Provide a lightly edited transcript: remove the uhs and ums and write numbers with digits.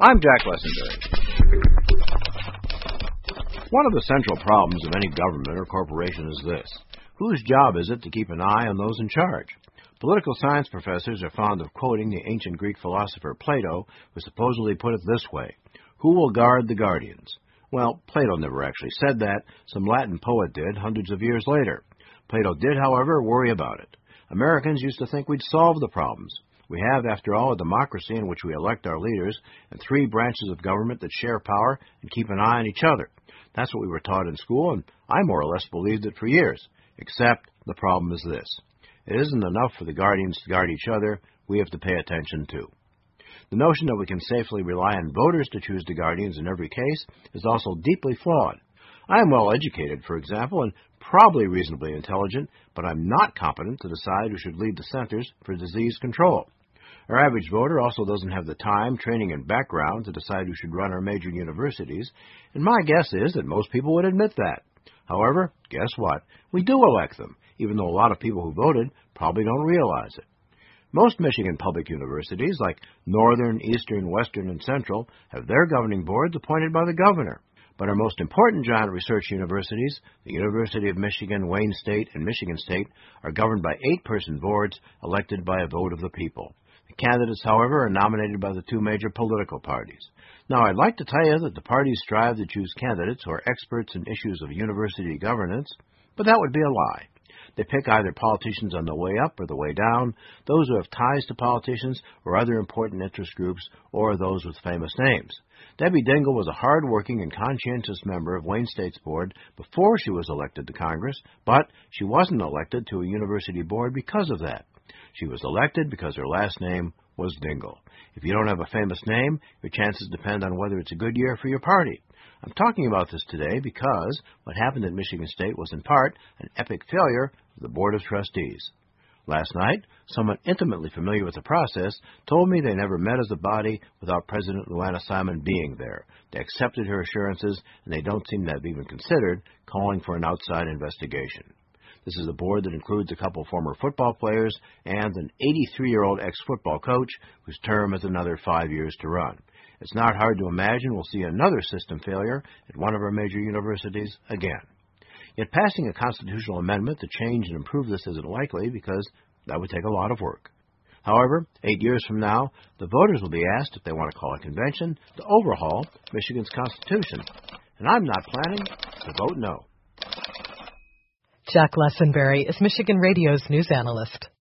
I'm Jack Lessenberry. One of the central problems of any government or corporation is this. Whose job is it to keep an eye on those in charge? Political science professors are fond of quoting the ancient Greek philosopher Plato, who supposedly put it this way: who will guard the guardians? Well, Plato never actually said that. Some Latin poet did hundreds of years later. Plato did, however, worry about it. Americans used to think we'd solve the problems. We have, after all, a democracy in which we elect our leaders and three branches of government that share power and keep an eye on each other. That's what we were taught in school, and I more or less believed it for years. Except the problem is this. It isn't enough for the guardians to guard each other. We have to pay attention, too. The notion that we can safely rely on voters to choose the guardians in every case is also deeply flawed. I am well educated, for example, and probably reasonably intelligent, but I'm not competent to decide who should lead the Centers for Disease Control. Our average voter also doesn't have the time, training, and background to decide who should run our major universities, and my guess is that most people would admit that. However, guess what? We do elect them, even though a lot of people who voted probably don't realize it. Most Michigan public universities, like Northern, Eastern, Western, and Central, have their governing boards appointed by the governor. But our most important giant research universities, the University of Michigan, Wayne State, and Michigan State, are governed by 8-person boards elected by a vote of the people. The candidates, however, are nominated by the two major political parties. Now, I'd like to tell you that the parties strive to choose candidates who are experts in issues of university governance, but that would be a lie. They pick either politicians on the way up or the way down, those who have ties to politicians or other important interest groups, or those with famous names. Debbie Dingell was a hard-working and conscientious member of Wayne State's board before she was elected to Congress, but she wasn't elected to a university board because of that. She was elected because her last name was Dingell. If you don't have a famous name, your chances depend on whether it's a good year for your party. I'm talking about this today because what happened at Michigan State was in part an epic failure of the Board of Trustees. Last night, someone intimately familiar with the process told me they never met as a body without President Luana Simon being there. They accepted her assurances, and they don't seem to have even considered calling for an outside investigation. This is a board that includes a couple former football players and an 83-year-old ex-football coach whose term has another 5 years to run. It's not hard to imagine we'll see another system failure at one of our major universities again. Yet passing a constitutional amendment to change and improve this isn't likely because that would take a lot of work. However, 8 years from now, the voters will be asked if they want to call a convention to overhaul Michigan's Constitution. And I'm not planning to vote no. Jack Lessenberry is Michigan Radio's news analyst.